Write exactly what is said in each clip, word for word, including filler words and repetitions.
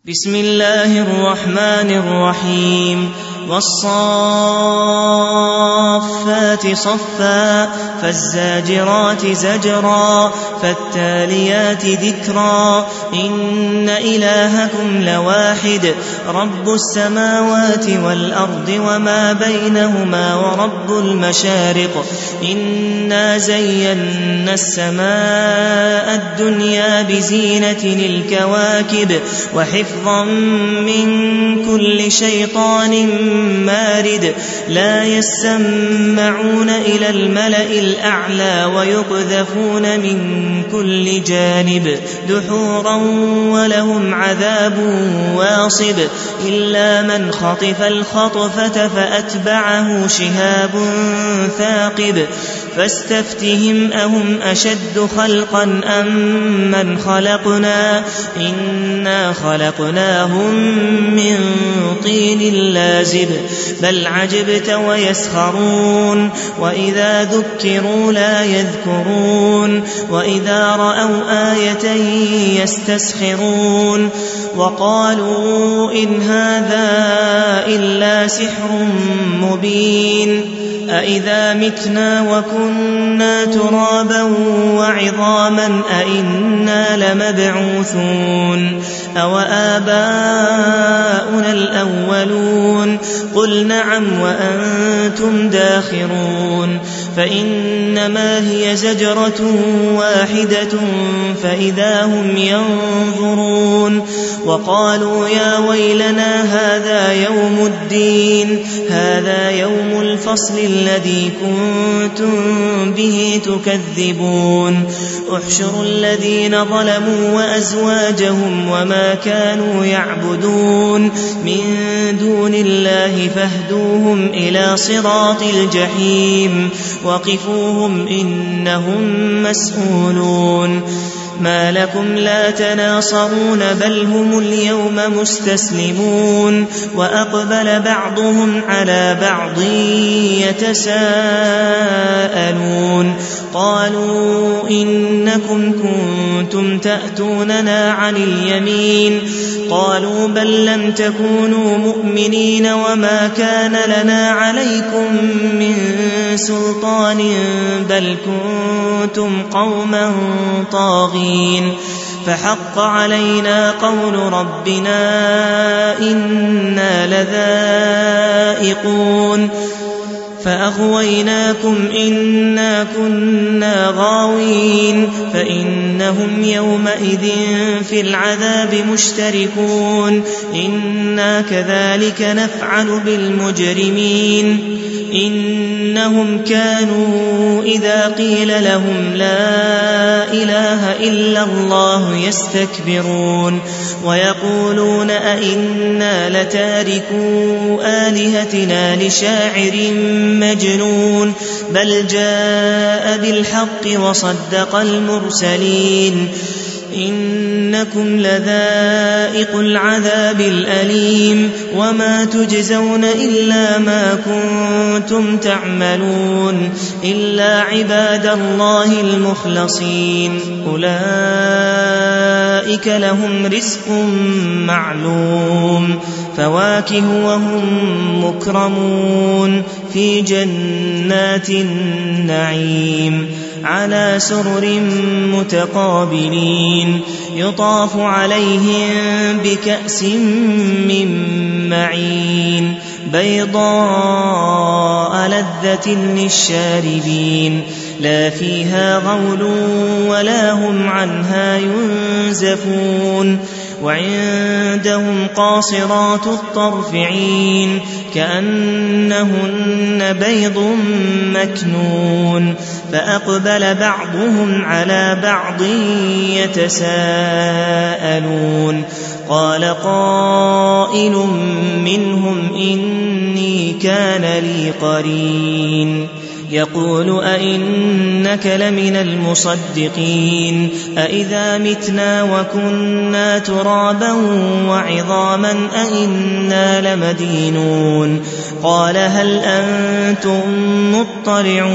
بسم الله الرحمن الرحيم والصافات صفا فالزاجرات زجرا فالتاليات ذكرا إن إلهكم لواحد رب السماوات والأرض وما بينهما ورب المشارق إنا زينا السماء الدنيا بزينة الكواكب وحفظا من كل شيطان مارد لا يسمعون إلى الملأ الأعلى ويقذفون من كل جانب دحورا ولهم عذاب واصب إلا من خطف الخطفة فأتبعه شهاب ثاقب فاستفتهم أهم أشد خلقا أم من خلقنا إنا خلقناهم من طين لازب بل عجبت ويسخرون وإذا ذكروا لا يذكرون وإذا رأوا آية يستسخرون وقالوا إن هذا إلا سحر مبين أإذا متنا وكنا ترابا وعظاما أإنا لمبعوثون أو آباؤنا الأولون قل نعم وأنتم داخرون فإنما هي زجرة واحدة فإذا هم ينظرون وقالوا يا ويلنا هذا يوم الدين هذا يوم الفصل الذي كنتم به تكذبون احشروا الذين ظلموا وأزواجهم وما كانوا يعبدون من دون الله فاهدوهم إلى صراط الجحيم وقفوهم إنهم مسؤولون ما لكم لا تناصرون بل هم اليوم مستسلمون وأقبل بعضهم على بعض يتساءلون قالوا إنكم كنتم تأتوننا عن اليمين قالوا بل لم تكونوا مؤمنين وما كان لنا عليكم من سلطان بل كنتم قوما طاغين فحق علينا قول ربنا إنا لذائقون فأغويناكم إنا كنا غاوين فإنهم يومئذ في العذاب مشتركون إنا كذلك نفعل بالمجرمين إنهم كانوا إذا قيل لهم لا إله إلا الله يستكبرون ويقولون أئنا لتاركو آلهتنا لشاعر مجنون بل جاء بالحق وصدق المرسلين إنكم لذائق العذاب الأليم وما تجزون إلا ما كنتم تعملون إلا عباد الله المخلصين أولئك لهم رزق معلوم فواكه وهم مكرمون في جنات النعيم على سرر متقابلين يطاف عليهم بكأس من معين بيضاء لذة للشاربين لا فيها غول ولا هم عنها ينزفون وعندهم قاصرات الطرف عين كأنهن بيض مكنون فأقبل بعضهم على بعض يتساءلون قال قائل منهم إني كان لي قرين يقول أئنك لمن المصدقين أئذا متنا وكنا ترابا وعظاما أئنا لمدينون قال هل أنتم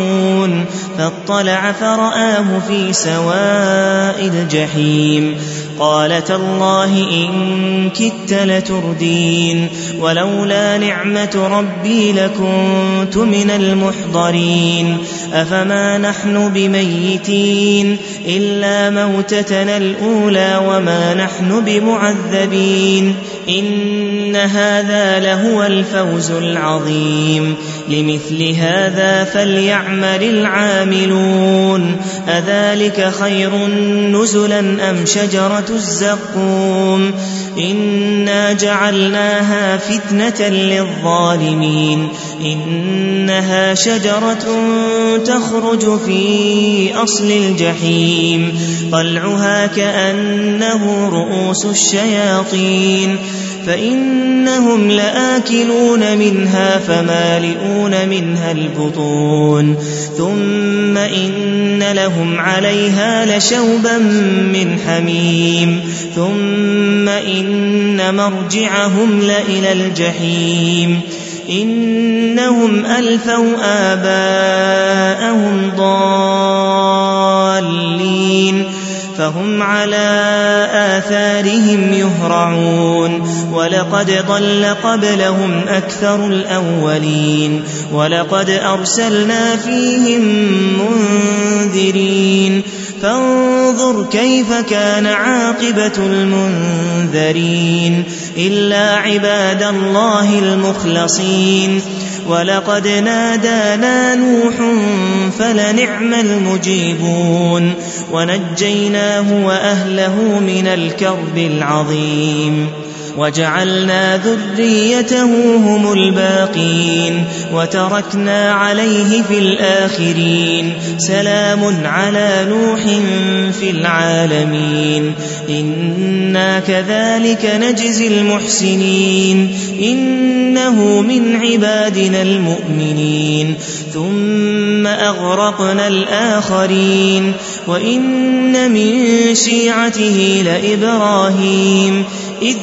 مطلعون فاطلع فرآه في سواء الجحيم قال تالله إن كدت لتردين ولولا نعمة ربي لكنت من المحضرين أفما نحن بميتين إلا موتتنا الأولى وما نحن بمعذبين إن هذا لهو الفوز العظيم لمثل هذا فليعمل العاملون أذلك خير نزلا أم شجرة الزقوم إنا جعلناها فتنة للظالمين إنها شجرة تخرج في أصل الجحيم طلعها كأنه رؤوس الشياطين فإنهم لآكلون منها فمالئون منها البطون ثم إن لهم عليها لشوبا من حميم ثم إن مرجعهم لإلى الجحيم إنهم ألفوا آباءهم ضالين فهم على آثارهم يهرعون ولقد ضل قبلهم أكثر الأولين ولقد أرسلنا فيهم منذرين فانظر كيف كان عاقبة المنذرين إلا عباد الله المخلصين ولقد نادانا نوح فلنعم المجيبون ونجيناه وأهله من الكرب العظيم وجعلنا ذريته هم الباقين وتركنا عليه في الآخرين سلام على نوح في العالمين إنا كذلك نجزي المحسنين إنه من عبادنا المؤمنين ثم أغرقنا الآخرين وإن من شيعته لإبراهيم إذ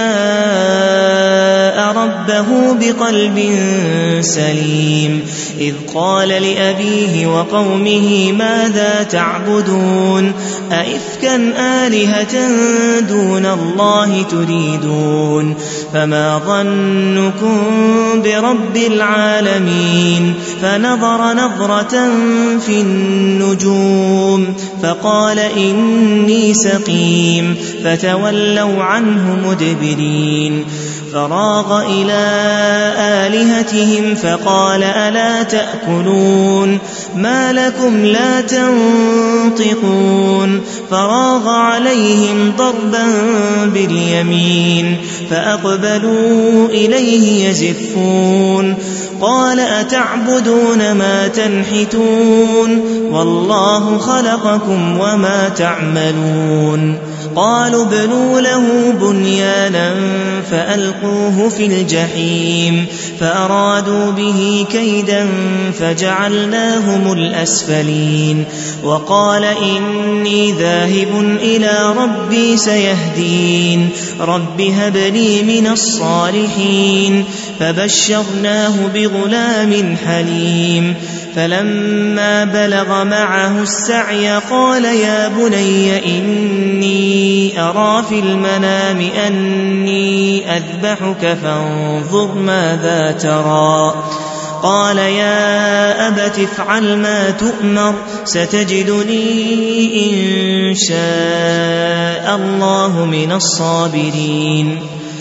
جاء ربه بقلب سليم إذ قال لأبيه وقومه ماذا تعبدون أئفكا آلهة دون الله تريدون فما ظنكم برب العالمين فنظر نظرة في النجوم فقال إني سقيم فتولوا عنه مدبرين فراغ إلى آلهتهم فقال ألا تأكلون ما لكم لا تنطقون فراغ عليهم ضربا باليمين فأقبلوا إليه يزفون قال أتعبدون ما تنحتون والله خلقكم وما تعملون قالوا ابنوا له بنيانا فألقوه في الجحيم فأرادوا به كيدا فجعلناهم الأسفلين وقال إني ذاهب إلى ربي سيهدين رب هب لي من الصالحين فبشرناه بغلام حليم فلما بلغ معه السعي قال يا بني إني أرى في المنام أني أذبحك فانظر ماذا ترى قال يا أبت افعل ما تؤمر ستجدني إن شاء الله من الصابرين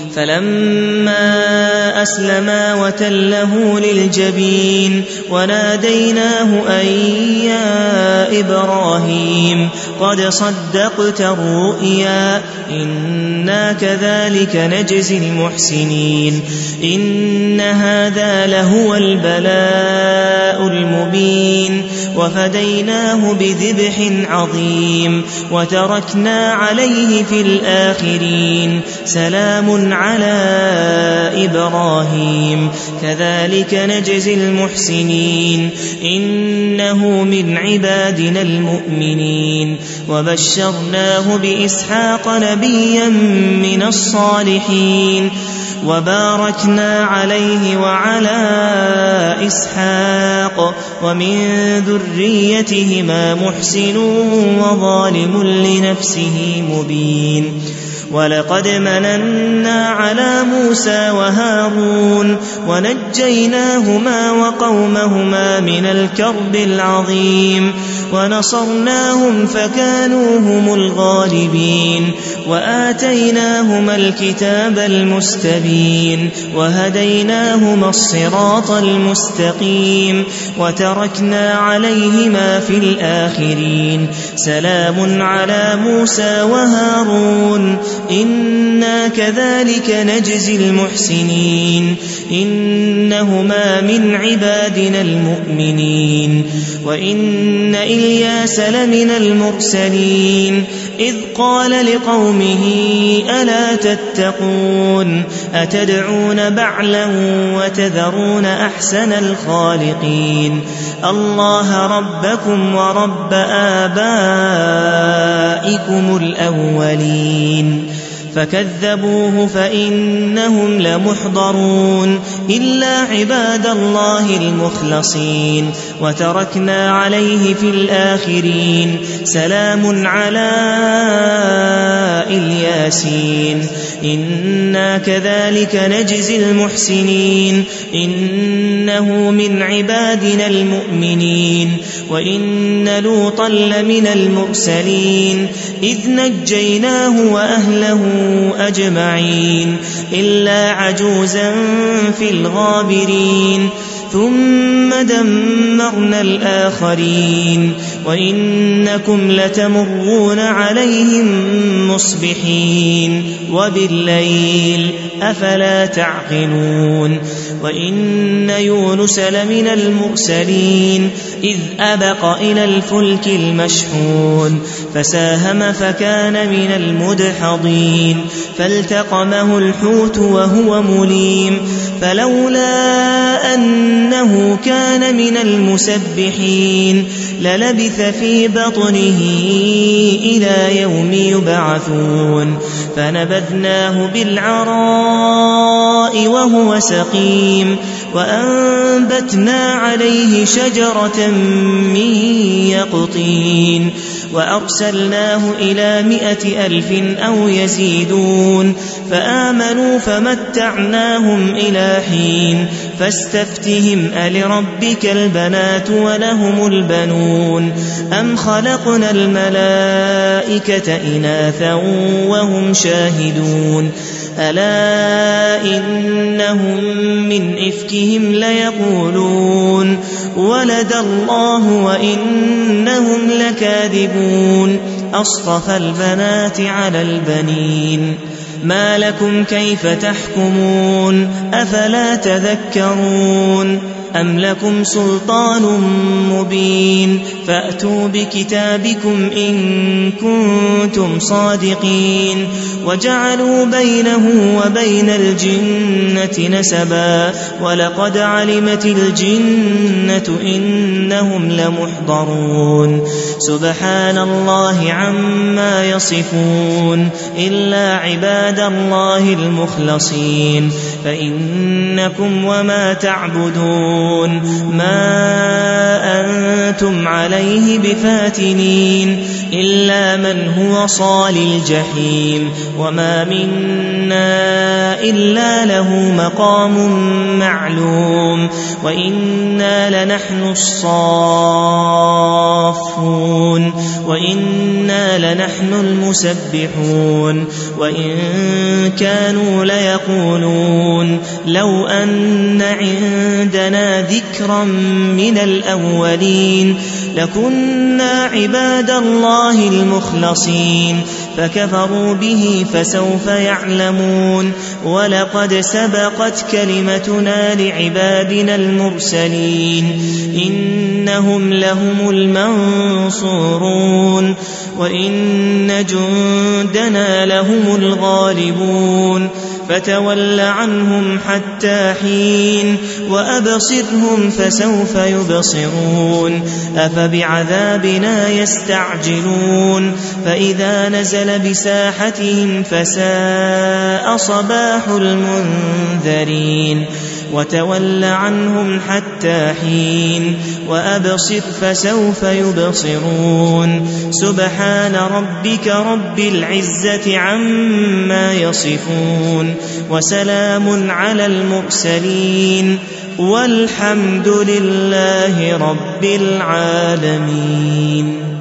فلما أسلما وتله للجبين وناديناه أن يا إبراهيم قد صدقت الرؤيا إنا كذلك نجزي المحسنين إن هذا لهو البلاء المبين وفديناه بذبح عظيم وتركنا عليه في الآخرين سلام على إبراهيم كذلك نجزي المحسنين إنه من عبادنا المؤمنين وبشرناه بإسحاق نبيا من الصالحين وباركنا عليه وعلى إسحاق ومن ذريتهما محسن وظالم لنفسه مبين ولقد مننا على موسى وهارون ونجيناهما وقومهما من الكرب العظيم ونصرناهم فكانوا هم الغالبين وآتيناهما الكتاب المستبين وهديناهما الصراط المستقيم وتركنا عليهما في الآخرين سلام على موسى وهارون إنا كذلك نجزي المحسنين إنهما من عبادنا المؤمنين وإن إلياس لمن المرسلين إذ قال لقومه ألا تتقون أتدعون بعلا وتذرون أحسن الخالقين الله ربكم ورب آبائكم الأولين فكذبوه فإنهم لمحضرون إلا عباد الله المخلصين وتركنا عليه في الآخرين سلام على الياسين إنا كذلك نجزي المحسنين إنه من عبادنا المؤمنين وإن لوطا لمن المرسلين إذ نجيناه وأهله أجمعين إلا عجوزا في الغابرين ثم دمرنا الآخرين وإنكم لتمرون عليهم مصبحين وبالليل أفلا تعقلون وإن يونس لمن المرسلين إذ أبق إلى الفلك المشحون فساهم فكان من المدحضين فالتقمه الحوت وهو مليم فلولا أنه كان من المسبحين للبث في بطنه إلى يوم يبعثون فنبذناه بالعراء وهو سقيم وأنبتنا عليه شجرة من يقطين وأرسلناه إلى مائة ألف أو يزيدون فآمنوا فمتعناهم إلى حين فاستفتهم ألربك البنات ولهم البنون أم خلقنا الملائكة إناثا وهم شاهدون ألا إنهم من إفكهم ليقولون ولد الله وإنهم لكاذبون أصطفى البنات على البنين ما لكم كيف تحكمون أفلا تذكرون أم لكم سلطان مبين فأتوا بكتابكم إن كنتم صادقين وجعلوا بينه وبين الجنة نسبا ولقد علمت الجنة إنهم لمحضرون سبحان الله عما يصفون إلا عباد الله المخلصين فإنكم وما تعبدون ما أنتم عليه بفاتنين إلا من هو صال الجحيم وما منا إلا له مقام معلوم وإنا لنحن الصافون وإنا لنحن المسبحون وإن كانوا ليقولون لو أن عندنا ذكرا من الأولين لكنا عباد الله المخلصين فكفروا به فسوف يعلمون ولقد سبقت كلمتنا لعبادنا المرسلين إنهم لهم المنصورون وإن جندنا لهم الغالبون فتول عنهم حتى حين وأبصرهم فسوف يبصرون أفبعذابنا يستعجلون فإذا نزل بساحتهم فساء صباح المنذرين وتول عنهم حتى حين وأبصر فسوف يبصرون سبحان ربك رب العزة عما يصفون وسلام على المرسلين والحمد لله رب العالمين.